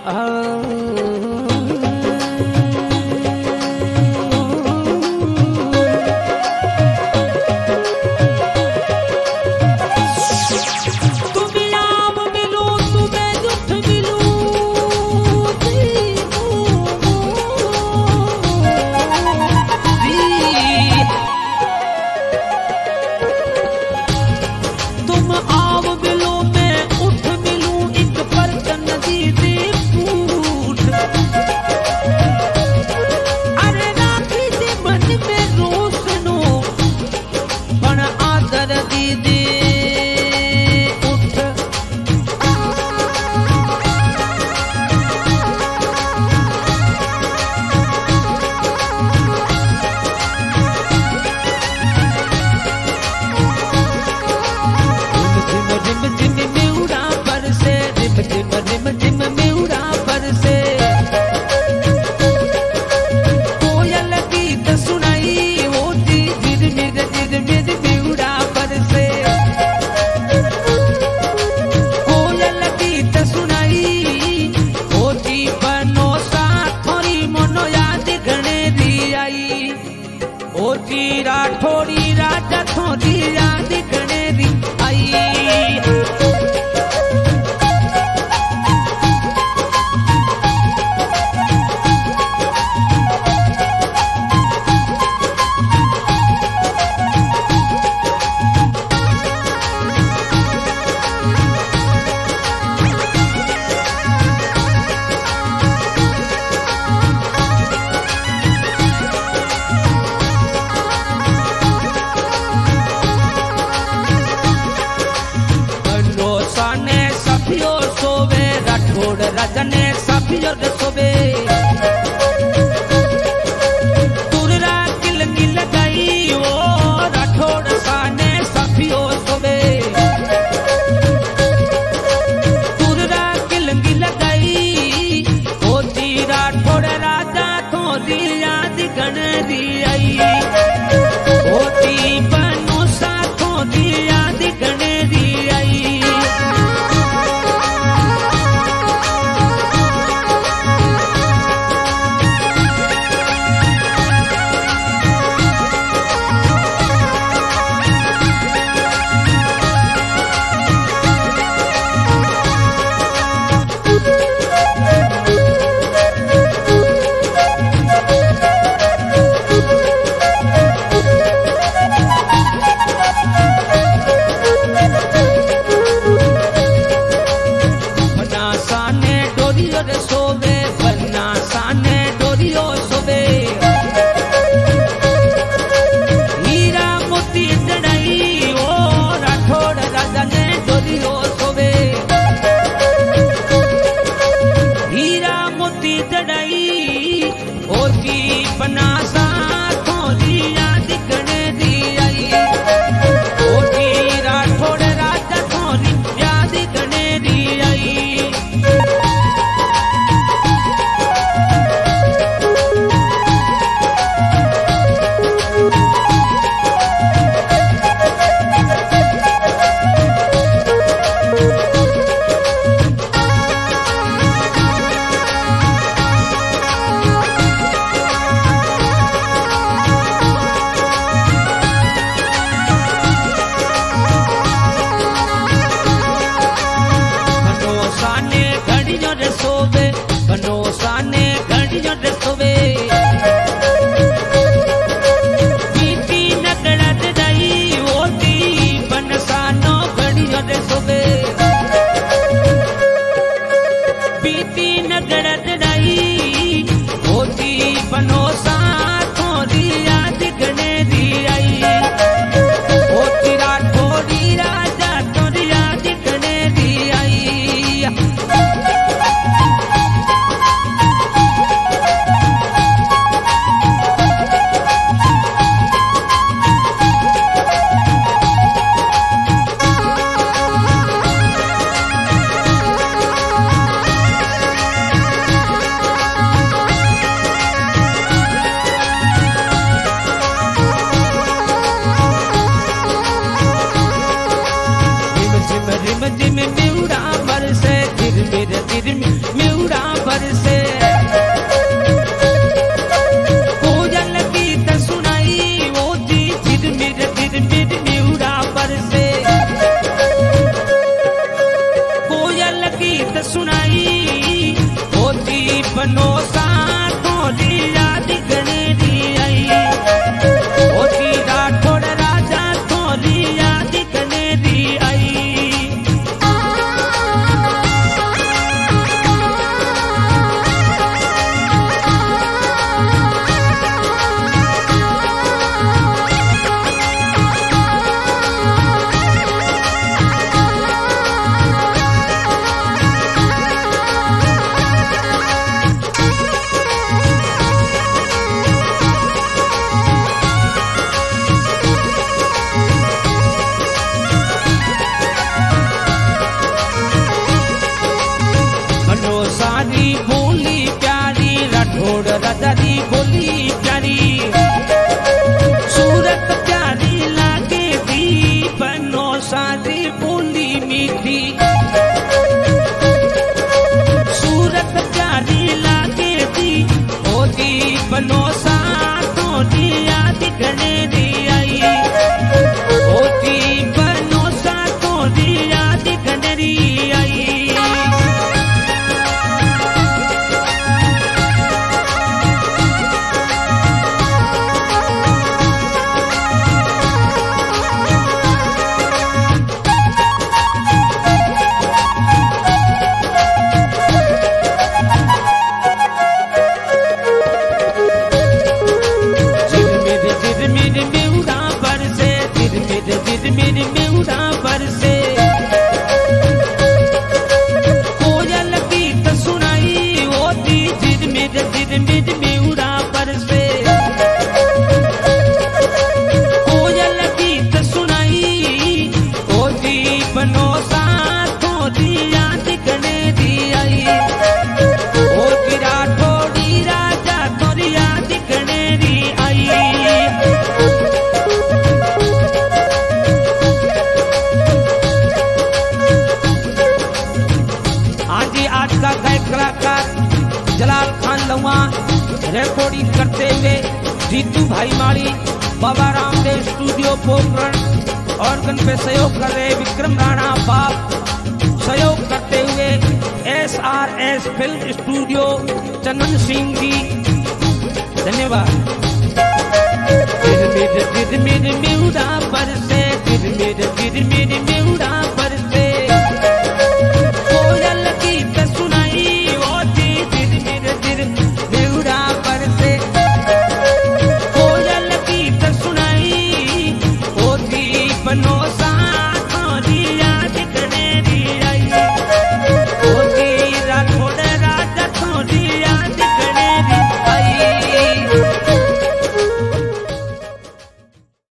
राठौड़ी राजा थोड़ी याद गणेरी आई। रजने सफियो सोबे तुरा किल किल गई वो राठौड़ साने सफियो सोबे तुरा किल किल गई होती राठौड़ राजा थोड़ी याद गणरी आई होती बनो सा थोड़ी याद गणरी आई। सोबे बन्ना साने डोरियो सोबे हीरा मोती जड़ाई ओ राठौड़ राजा ने डोरियो सोबे हीरा मोती जड़ाई और की बना सा थोड़ी याद गणेरी आई ओटी राठौड़ राजा थोड़ी याद गणेरी आई। सोबे बनो साने घड़ियों रे सोबे बीती नगड़त दई होती बन सानो घड़ियों रे सोबे बीती नगड़त दई होती बनो सा थोड़ी याद गणेरी आई होती राठौड़ी राजा थोड़ी याद गणेरी आई। जिम मेरा बरसे तिर मेरा सुनाई होती बनो साथों री याद गणेरी आई होती राठौड़ राजा थोड़ी याद गणेरी आई सारी बोली प्यारी राठौड़ राजारी बोली प्यारी सूरत प्यारी लागे दी बनो सारी बोली मीठी सूरत प्यारी लागे दी होती बनो साथों दी याद गणेरी आई होती बनो साथों दी याद गणेरी आई मेरे मेउड़ा बरसे कोयल गीत सुनाई होती जिद मेरे मेउड़ा बरसे कोयल गीत सुनाई होती बनो साथों दी याद गणेरी आई होती राठौड़ी राजा तोरी याद गणेरी आई आज का गायक कलाकार जलाल खान लवा रिकॉर्डिंग करते हुए जीतू भाई माली बाबा रामदेव स्टूडियो पोखरण ऑर्गन पे सहयोग कर रहे विक्रम राणा बाप सहयोग करते हुए SRS film studio Chandan Singh ji धन्यवाद। मेरे मेउड़ा बरसे मेरे मेउड़ा बरसे